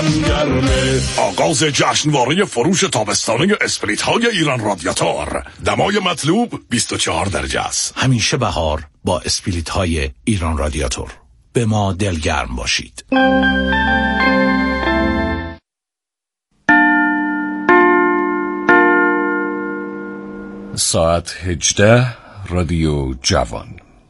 دلم گرمه. آغاز جشنواره فروش تابستانه اسپریت های ایران رادیاتور. دمای مطلوب 24 درجه است. همیشه بهار با اسپریت های ایران رادیاتور. به ما دلگرم باشید. ساعت 18 رادیو جوان.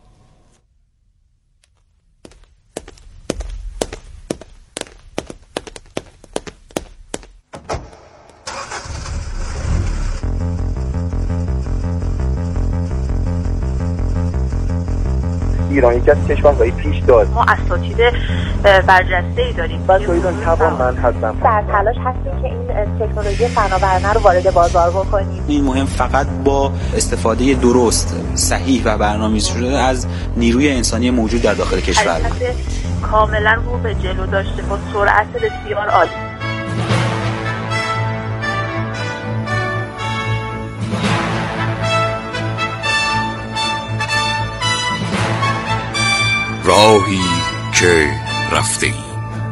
ایران یکی از کشورهای پیشدار. ما اساتید برجسته‌ای داریم. بچه‌ها ایران توانمند هستن. در تلاش هستیم که این تکنولوژی فناورانه رو وارد بازار بکنیم. این مهم فقط با استفاده درست، صحیح و برنامه‌ریزی شده از نیروی انسانی موجود در داخل کشور. کاملا رو به جلو داشته با سرعت بسیار عالی. راهی که رفته ایم.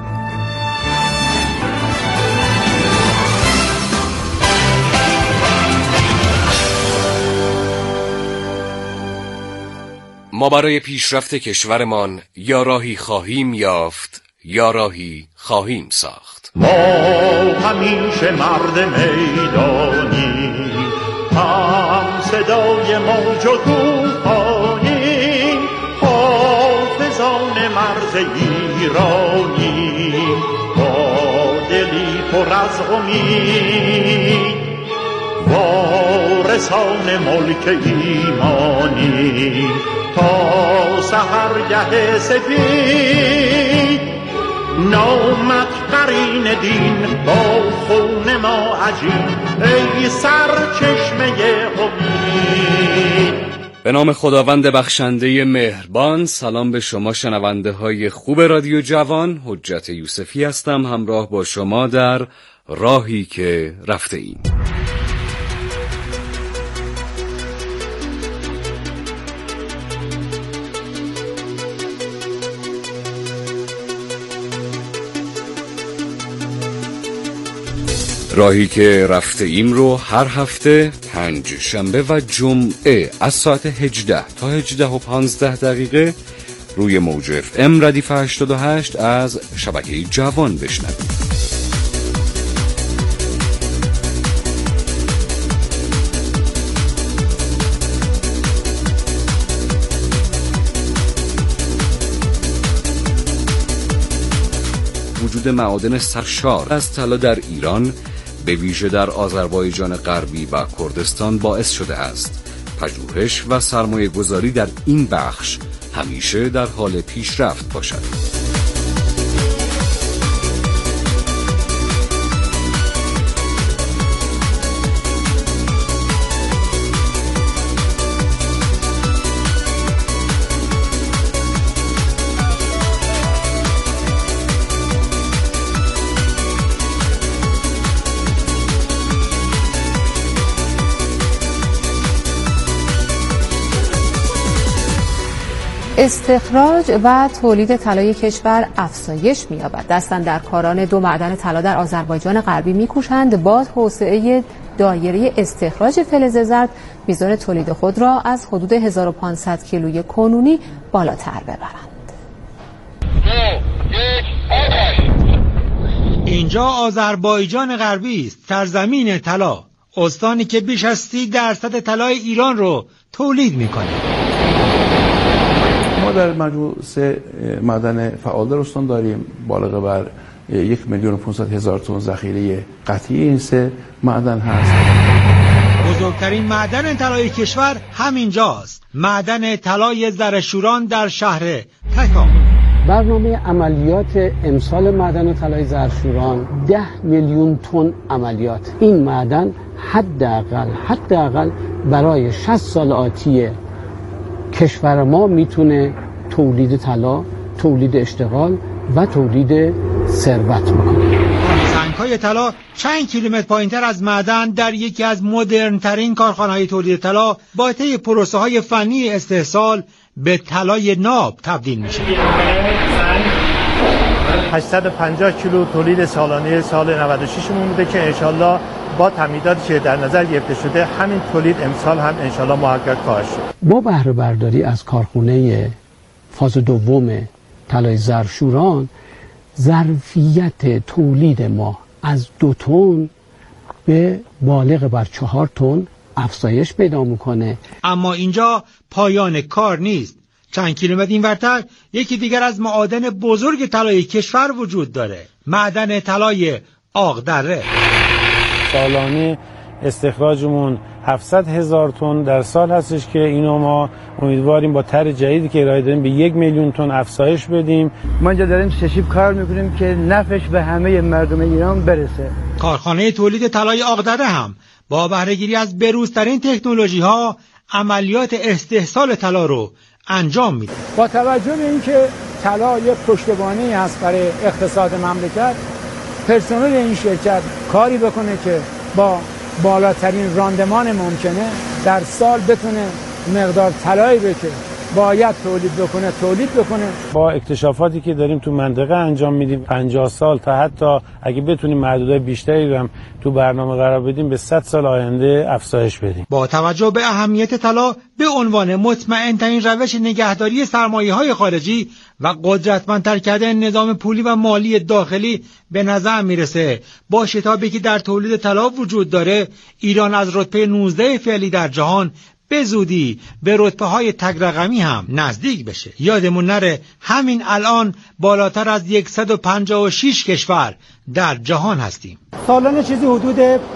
ما برای پیشرفت کشورمان یا راهی خواهیم یافت یا راهی خواهیم ساخت. ما همیشه مرد میدانی، هم صدای موج و طوفانی، حافظان مرز ایرانی، با دلی پر از امید، وارثان ملک ایمانی، تا سحرگه سفید، نامت قرین دین با خون ما عجین، ای سرچشمه امید. به نام خداوند بخشنده مهربان. سلام به شما شنونده های خوب رادیو جوان. حجت یوسفی هستم، همراه با شما در راهی که رفته ایم. راهی که رفته ایم رو هر هفته پنج شنبه و جمعه از ساعت 18 تا 18:15 روی موج FM ردیف 88 از شبکه جوان بشنوید. وجود معادن سرشار از طلا در ایران، به ویژه در آذربایجان غربی و کردستان، باعث شده است پژوهش و سرمایه گذاری در این بخش همیشه در حال پیشرفت باشد. استخراج و تولید طلای کشور افزایش می‌یابد. دستاندرکاران دو معدن طلا در آذربایجان غربی می‌کوشند با توسعه دایره استخراج فلز زرد میزان تولید خود را از حدود 1500 کیلوی کنونی بالاتر ببرند. اینجا آذربایجان غربی است، سرزمین طلا، استانی که بیش از 30% طلای ایران رو تولید می‌کند. ما در مجموع 3 معدن فعال در استان داریم، بالغ بر 1,500,000 تن ذخیره قطعی این 3 معدن هست. بزرگترین معدن طلای کشور همینجاست، معدن طلای زرشوران در شهر تکان. برنامه عملیات امسال معدن طلای زرشوران 10 میلیون تن عملیات. این معدن حداقل برای 60 سال آتی کشور ما میتونه تولید طلا، تولید اشتغال و تولید ثروت بکنه. سنگ‌های طلا چند کیلومتر پایین‌تر از معدن در یکی از مدرن‌ترین کارخانه‌های تولید طلا با طی پروسه‌های فنی استحصال به طلای ناب تبدیل میشه. 850 کیلو تولید سالانه سال 96 مون بوده که انشالله با تمهیداتی که در نظر گرفته شده همین تولید امسال هم انشالله محقق خواهد شد. با بهره برداری از کارخونه فاز دوم طلای ظرفشوران ظرفیت تولید ما از 2 تن به بالغ بر 4 تن افزایش پیدا میکنه. اما اینجا پایان کار نیست. چند کیلومتر اینورتر یکی دیگر از معادن بزرگ طلای کشور وجود داره، معدن طلای آقدره. سالانه استخراجمون 700,000 تن در سال هستش که اینو ما امیدواریم با طرح جدیدی که ارائه دادیم به 1,000,000 تن افزایش بدیم. ما اینجا داریم ششیب کار میکنیم که نفعش به همه مردم ایران برسه. کارخانه تولید طلای آقدره هم با بهره‌گیری از بروزترین تکنولوژی‌ها عملیات استحصال طلا رو انجام میده. با توجه به اینکه طلا یک پشتوانه‌ای هست برای اقتصاد مملکت، پرسنل این شرکت کاری بکنه که با بالاترین راندمان ممکنه در سال بتونه مقدار طلایی که باید تولید بکنه. با اکتشافاتی که داریم تو منطقه انجام میدیم 50 سال تا حتی اگه بتونیم معدودهای بیشتری رو هم تو برنامه قرار بدیم به 100 سال آینده افزایش بدیم. با توجه به اهمیت طلا به عنوان مطمئن‌ترین روش نگهداری سرمایه‌های خارجی و قدرتمندتر کردن نظام پولی و مالی داخلی به نظر میرسه با شتابی که در تولید طلا وجود داره ایران از رتبه 19 فعلی در جهان به زودی به رتبه‌های تک رقمی هم نزدیک بشه. یادمون نره همین الان بالاتر از 156 کشور در جهان هستیم. سالانه چیزی حدود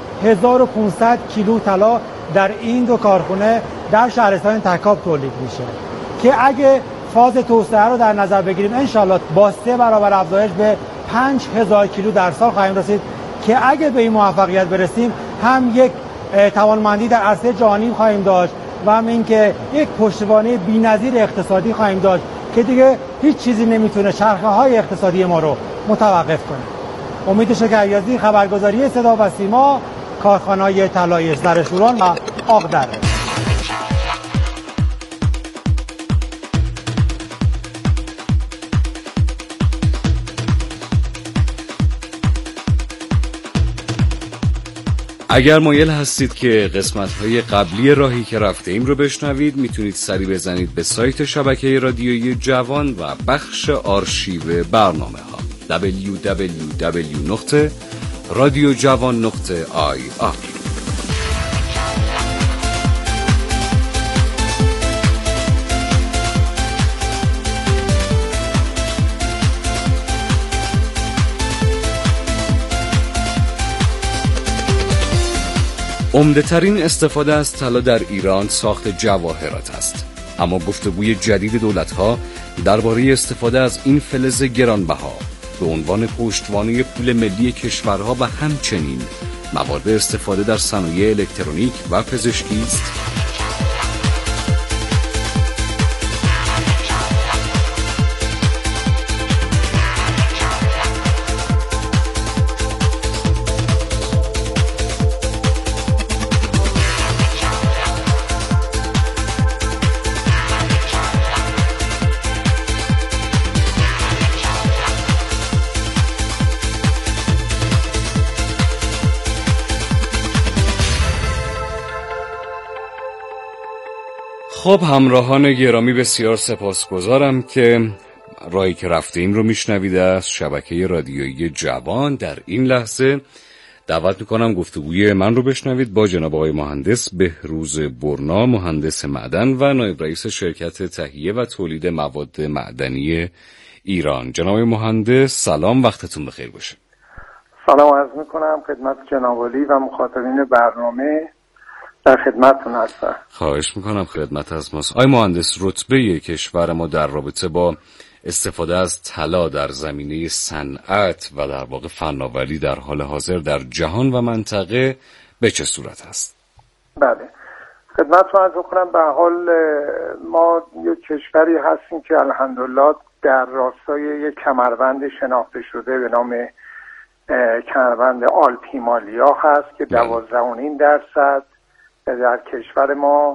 1500 کیلو طلا در این 2 کارخونه در شهرستان تکاب تولید میشه که اگه فاز توسعه رو در نظر بگیریم انشالله با 3 برابر افزایش به 5000 کیلو در سال خواهیم رسید که اگه به این موفقیت برسیم هم یک توانمندی در عرصه جهانی خواهیم داشت و هم اینکه یک پشتوانه بی‌نظیر اقتصادی خواهیم داشت که دیگه هیچ چیزی نمیتونه چرخه‌های اقتصادی ما رو متوقف کنه. امید شکریازی، خبرگزاری صدا و سیما، کارخانه‌های طلای ظرفشوران و آقدره. اگر مایل هستید که قسمت‌های قبلی راهی که رفته ایم رو بشنوید میتونید سری بزنید به سایت شبکه رادیویی جوان و بخش آرشیو برنامه‌ها www.radiojavan.ir. عمده‌ترین استفاده از طلا در ایران ساخت جواهرات است. اما گفتگوی جدید دولت‌ها درباره استفاده از این فلز گرانبها به عنوان پشتوانه پول ملی کشورها و همچنین موارد استفاده در صنایع الکترونیک و پزشکی است. خب همراهان گرامی بسیار سپاسگزارم که راهی که رفتیم رو میشنوید از شبکه رادیویی جوان. در این لحظه دعوت میکنم گفتگوی من رو بشنوید با جناب آقای مهندس بهروز برنا، مهندس معدن و نایب رئیس شرکت تهیه و تولید مواد معدنی ایران. جناب مهندس سلام، وقتتون بخیر باشه. سلام عرض میکنم خدمت جناب عالی و مخاطبین برنامه، در خدمتتون هستم. خواهش میکنم، خدمت از ماست. آقای مهندس، رتبه کشور ما در رابطه با استفاده از طلا در زمینه صنعت و در واقع فناوری در حال حاضر در جهان و منطقه به چه صورت است؟ بله، خدمتتون عرض میکنم. به حال ما یک کشوری هستیم که الحمدلله در راستای یک کمربند شناخته شده به نام کمربند آلپ هیمالیا هست که 12.5% در کشور ما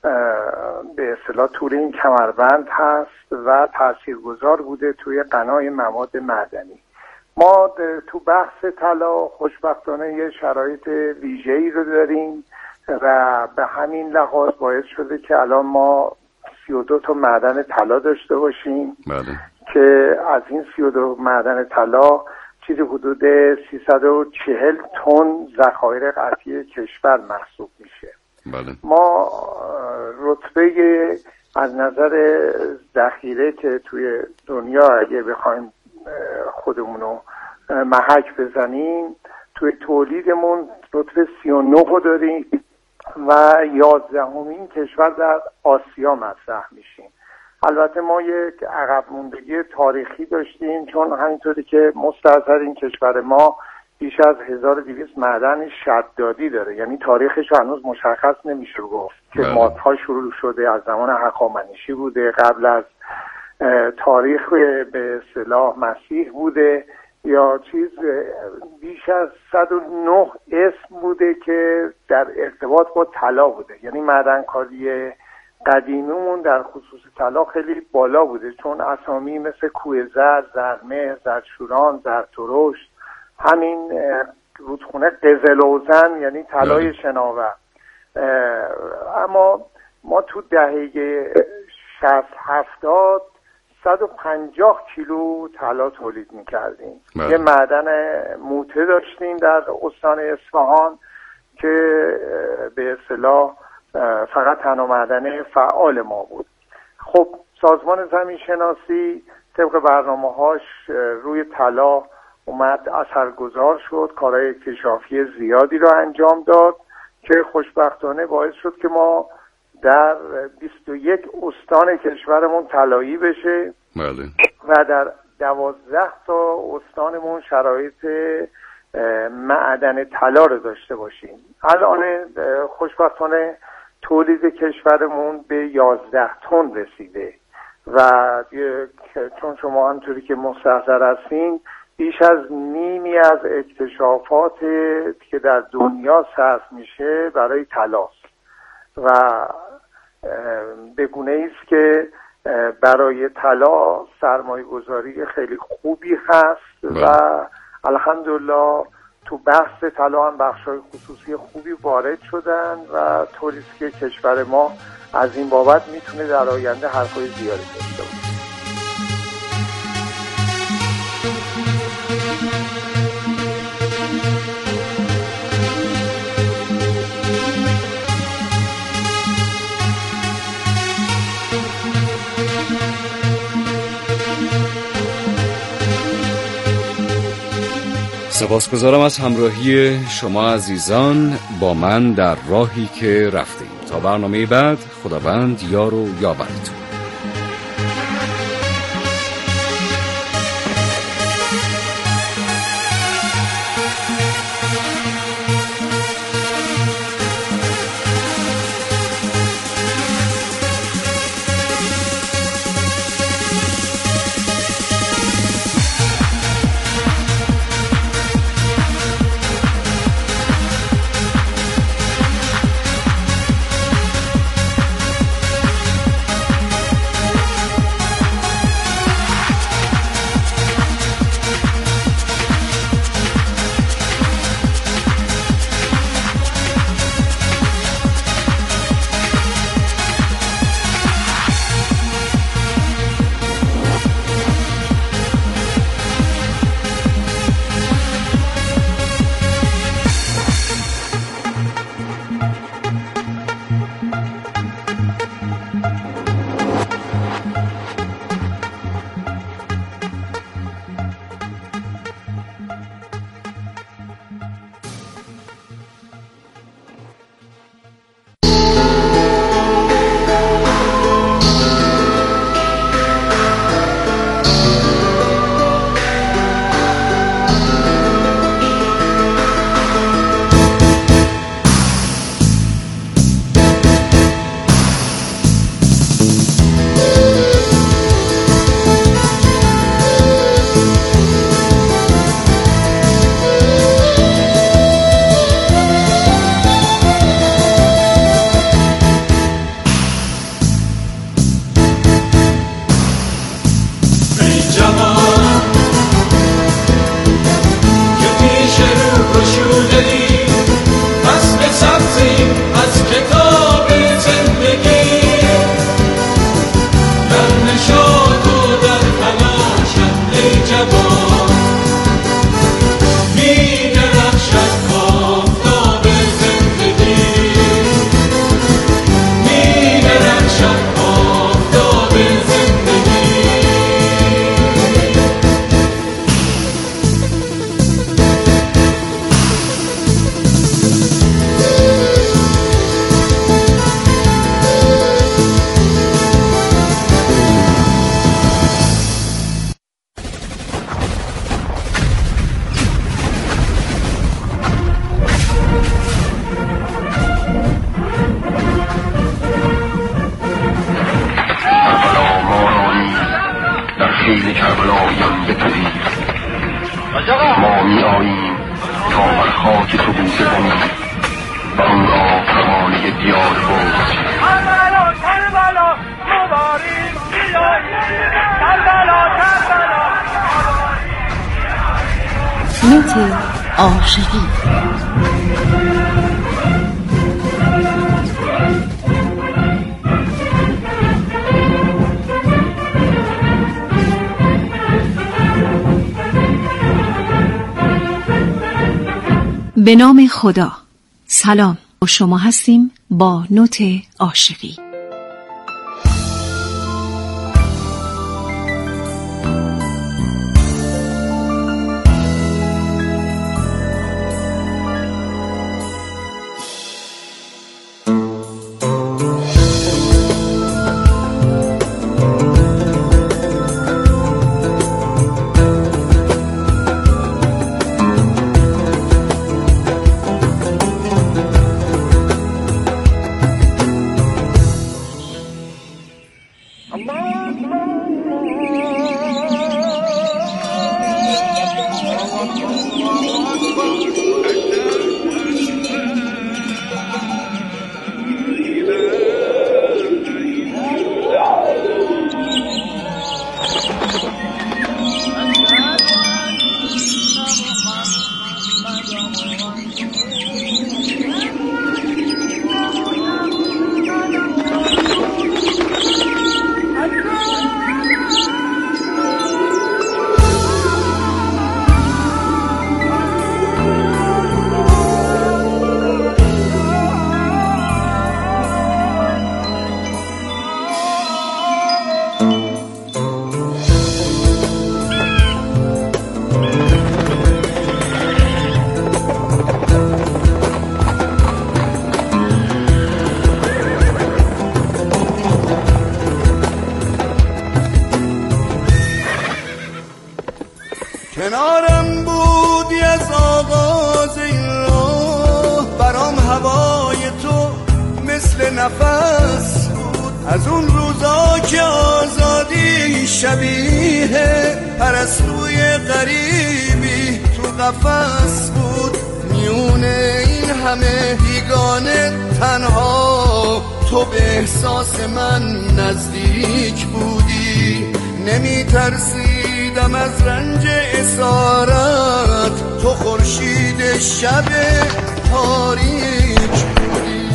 به اصطلاح طول این کمربند هست و تاثیرگذار بوده توی غنای مواد معدنی. ما تو بحث طلا خوشبختانه یه شرایط ویژه‌ای رو داریم و به همین لحاظ باعث شده که الان ما 32 تا معدن طلا داشته باشیم که از این 32 معدن طلا چیزی حدود 340 تن ذخایر قطعی کشور محسوب میشه. ما رتبه از نظر ذخیره که توی دنیا اگه بخوایم خودمونو محک بزنیم توی تولیدمون رتبه 39 رو داریم و 11مین کشور در آسیا مطرح میشیم. البته ما یک عقب موندگی تاریخی داشتیم چون همینطوری که مستحضرین کشور ما بیش از 1200 معدن شدادی داره، یعنی تاریخش هنوز مشخص نمیشه گفت که مادها شروع شده از زمان هخامنشی بوده، قبل از تاریخ به اصطلاح مسیح بوده یا چیز. بیش از 109 اسم بوده که در ارتباط با طلا بوده، یعنی معدنکاری قدیمیمون در خصوص طلا خیلی بالا بوده چون اسامی مثل کوه زر، زرمهر، زرشوران، زرترشت، همین رودخونه قزلوزن یعنی طلای شناور. اما ما تو دهه 60-70 150 کیلو طلا تولید میکردیم. یه معدن موته داشتیم در استان اصفهان که به اصطلاح فقط تنها معدن فعال ما بود. خب سازمان زمین شناسی طبق برنامه‌هاش روی طلا اومد اثرگذار شد، کارهای اکتشافی زیادی رو انجام داد که خوشبختانه باعث شد که ما در 21 استان کشورمون طلایی بشه و در 12 تا استانمون شرایط معدن طلا رو داشته باشیم. الان خوشبختانه تولید کشورمون به 11 تن رسیده و چون شما همونطوری که مستحضر هستین بیش از نیمی از اکتشافات که در دنیا صرف میشه برای طلاست و به گونه‌ای است که برای طلا سرمایه گذاری خیلی خوبی هست و الحمدلله تو بحث طلا هم بخش‌های خصوصی خوبی وارد شدن و طوریه که کشور ما از این بابت میتونه در آینده حرفای زیادی داشته باشه. سپاسگزارم از همراهی شما عزیزان با من در راهی که رفتیم. تا برنامه بعد خداوند یار و یاورتون. ما می آییم تا بر خاک تو بوسه زنیم و آن را پروانه دیار بود. کربلا کربلا مبارک بیایید، کربلا کربلا. نوت عاشقی. به نام خدا. سلام، شما هستیم با نوت عاشقی. کنارم بودی از آغاز این راه، برام هوای تو مثل نفس بود. از اون روزا که آزادی شبیه پرستوی غریبی تو قفس بود. میون این همه بیگانه تنها تو به احساس من نزدیک بودی. نمی ترسیدم از رنج اسارت، تو خورشید شب تاریک بودی.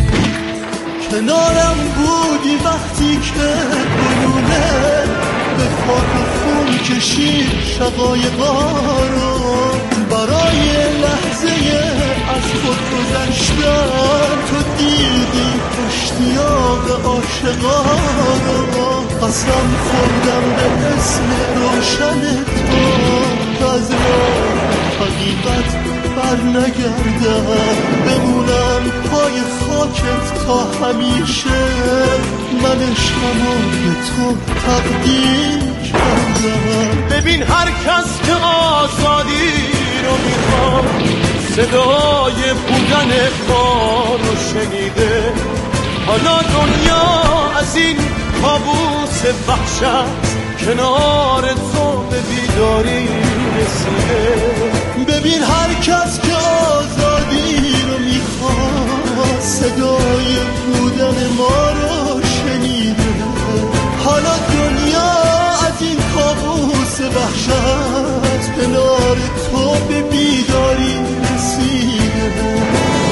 کنارم بودی وقتی که گلوله به خاک خون کشید شقایقا رو. برای لحظه از خود گذشتن تو دیدی اشتیاق عاشقا رو. قسم خوردم به اسم روشن تو از حقیقت بر نگردم، بمونم پای خاکت تا همیشه. من عشقمو به تو تقدیم کردم. ببین هر کس که آزادی رو میخواد، صدای بودن ما رو شنیده. حالا دنیا از این کابوس وحشت کنار تو به بیداری رسیده. ببین هر کس که آزادی رو میخواد، صدای بودن ما رو شنیده. حالا دنیا از این کابوس وحشت کنار تو به بیداری رسیده.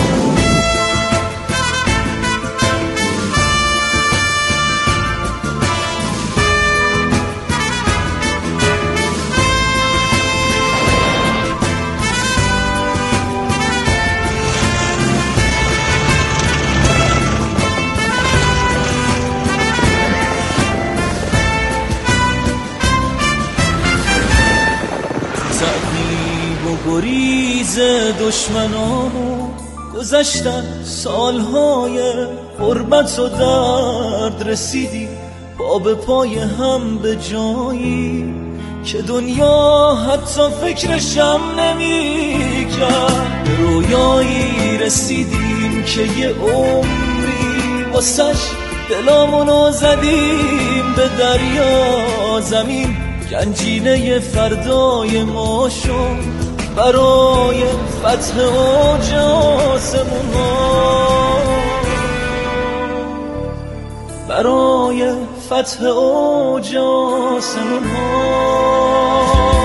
گریز دشمنامو گذشتن سالهای غربت و درد، رسیدی پا به پای هم به جایی که دنیا حتی فکرشم نمی‌کرد. رویایی رسیدیم که یه عمری واسش دلامونو زدیم به دریا. زمین گنجینه فردای ما شد، برای فتح اوج آسمون ها، برای فتح اوج آسمون ها.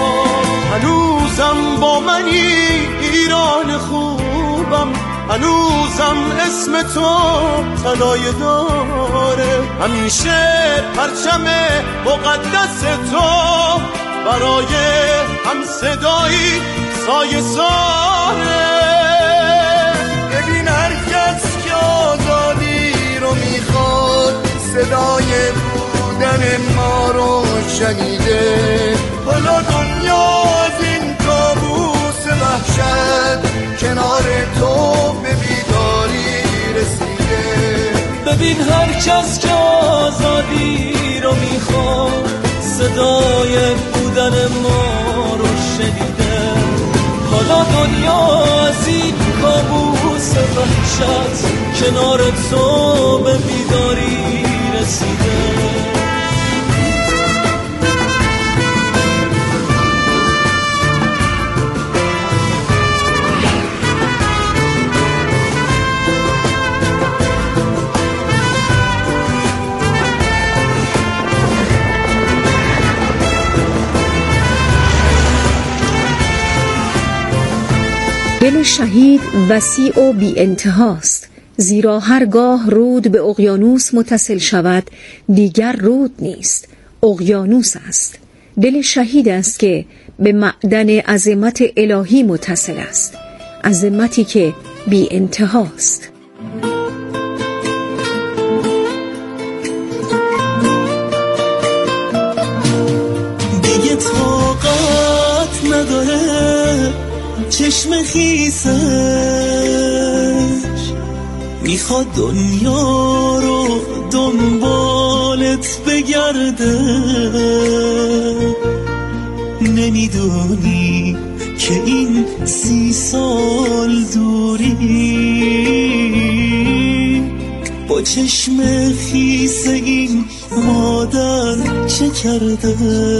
هنوزم با منی ایران خوبم، هنوزم اسم تو طلایه داره، همیشه پرچم مقدس تو برای هم صدایی سایه ساره. ببین هر کس که آزادی رو میخواد صدای بودن ما رو شنیده، حالا دنیا از این کابوس وحشت کنار تو به بیداری رسیده. ببین هر کس که آزادی رو میخواد صدای بودن ما رو شنیده، حالا دنیا از این کابوس وحشت کنار تو به بیداری رسیده. دل شهید وسیع و بی انتهاست، زیرا هرگاه رود به اقیانوس متصل شود دیگر رود نیست، اقیانوس است. دل شهید است که به معدن عظمت الهی متصل است، عظمتی که بی انتهاست. دیگه طاقت نداره چشم خیسش، میخواد دنیا رو دنبالت بگرده. نمیدونی که این 30 سال دوری با چشم خیس این مادر چه کرده.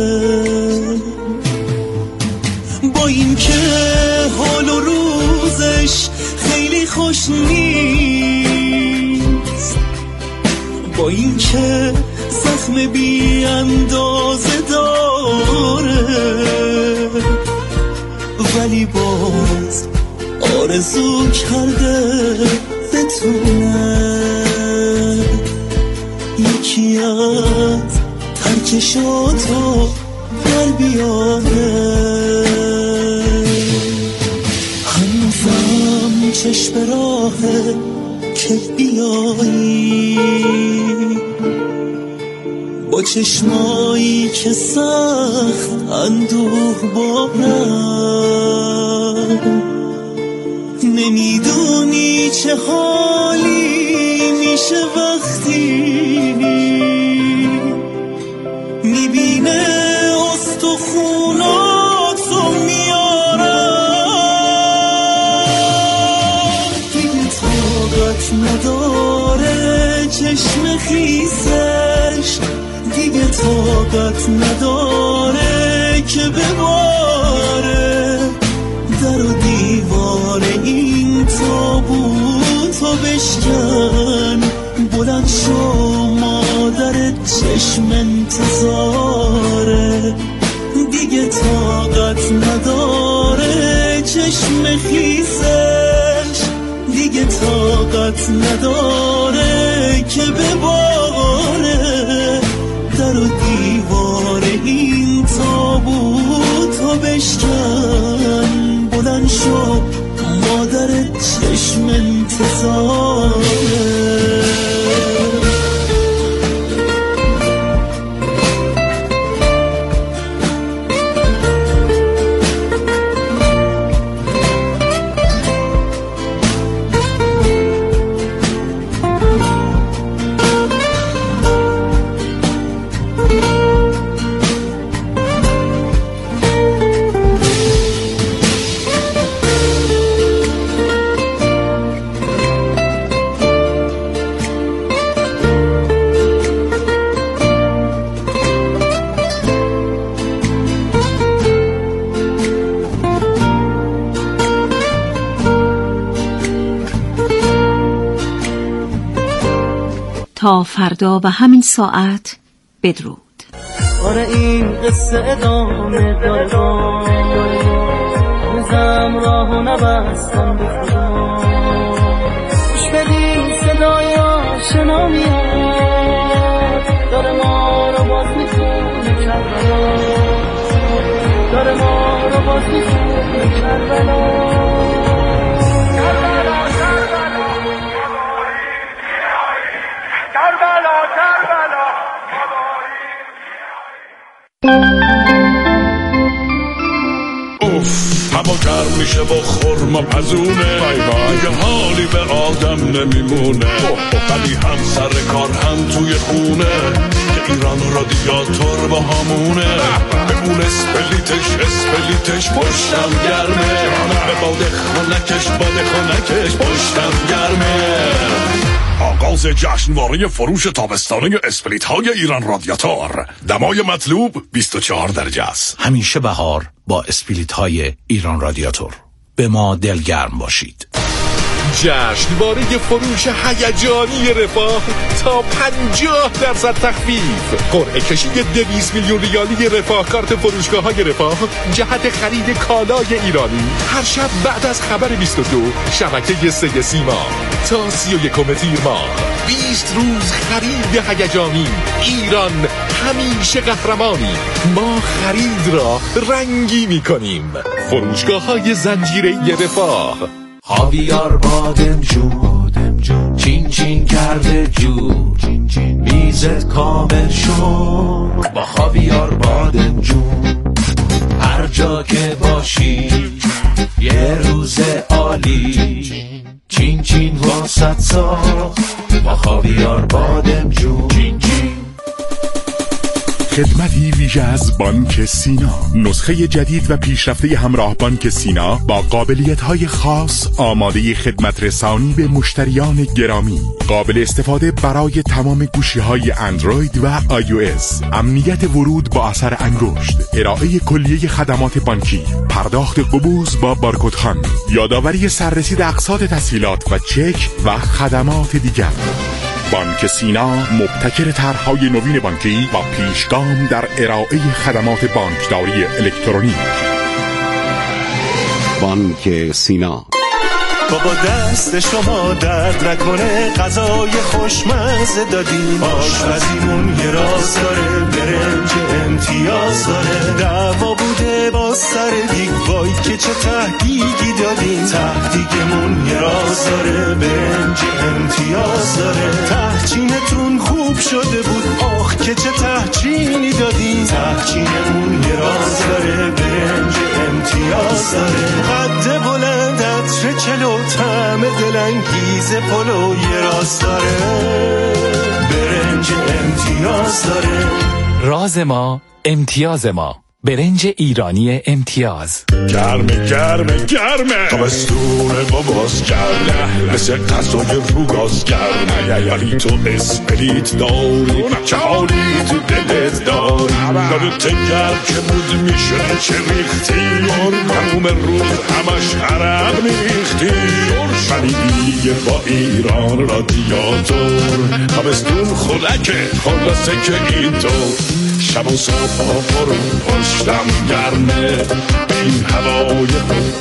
با این که حال و روزش خیلی خوش نیست، با این که زخم بی اندازه داره، ولی باز آرزو کرده بتونه یکی از ترکشاتو در بیاره. هنوزم چشم راهه که بیایی با چشمایی که سخت اندوه بارن. نمیدونی چه حالی میشه وقتی میبینه استخوناتو میارن. دیگه طاقت نداره چشم خیسش، دیگه طاقت نداره که بباره در و دیوار این تابوتو بشکن. بلند شو مادر چشم انتظاره، دیگه طاقت نداره چشم خیسش، دیگه طاقت نداره که بباره در و دیوار این تابوتو بشکن. بلند شو مادر چشم انتظاره. تا فردا و همین ساعت بدرود. آره این قصه ادامه داره، روزم راهو نبستم به خدا. گوش بدین صدای آشنا میاد، داره ما رو باز میخونه کربلا، داره ما رو باز میخونه کربلا. هوا گرم میشه با خرما پزونه، دیگه حالی به آدم نمیمونه، ولی هم سر کار هم توی خونه که ایران رادیاتور با همونه. به اون اسپلیتش پشتم گرمه، به باد خونکش پشتم گرمه. آغاز جشنواره فروش تابستانه اسپلیت های ایران رادیاتور. دمای مطلوب 24 درجه است. همیشه بهار با اسپلیت های ایران رادیاتور. به ما دلگرم باشید. جشنواره فروش هیجانی رفاه تا 50% تخفیف. قرعه کشی 200 میلیون ریالی رفاه کارت فروشگاه‌های رفاه جهت خرید کالای ایرانی. هر شب بعد از خبر 22 شبکه 3 سیما تا 31 تیر ماه. 20 روز خرید هیجانی. ایران همیشه قهرمانی. ما خرید را رنگی می‌کنیم. فروشگاه‌های زنجیره‌ای رفاه. خاویار بادمجون چین چین کرده جون، میزت کامل شد با خاویار بادمجون. هر جا که باشی یه روز عالی، چین چین واسط ساخت با خاویار بادمجون. خدمتی ویژه از بانک سینا. نسخه جدید و پیشرفته همراه بانک سینا با قابلیت‌های خاص آماده خدمت رسانی به مشتریان گرامی. قابل استفاده برای تمام گوشی‌های اندروید و iOS. امنیت ورود با اثر انگشت. ارائه کلیه خدمات بانکی. پرداخت قبوز با بارکدخوان. یادآوری سررسید اقساط تسهیلات و چک و خدمات دیگر. بانک سینا مبتکر طرح‌های نوین بانکی و پیشگام در ارائه خدمات بانکداری الکترونیک. بانک سینا. بابا دست شما درد نکنه، غذای خوشمزه دادیم، آشپزیمون یه راز داره، برنج امتیاز داره. دعوا بوده با سر دیگ، وای که چه تهدیگی دادیم، تهدیگمون یه راز داره، برنج امتیاز داره. تهچینتون خوب شده بود، آخ که چه تهچینی دادیم، تهچینمون یه راز داره، برنج امتیاز داره. قد بلند عطر چلو، طعم دلانگیز پلو یه راز داره، برنج امتیاز داره. راز ما امتیاز ما، برنج ایرانی امتیاز. گرمه تابستون باباز گرمه، مثل غذای روگاز گرمه، ولی تو اسپلیت داری، چه حالی تو دلت داری. یادت گرم که بود میشد چه ریختی، تموم روز همش عرق میریختی، ولی دیگه با ایران رادیاتور تابستون خودکه، خلاصه که اینطور. شب و صبح ها پرون پشتم گرمه، این هوای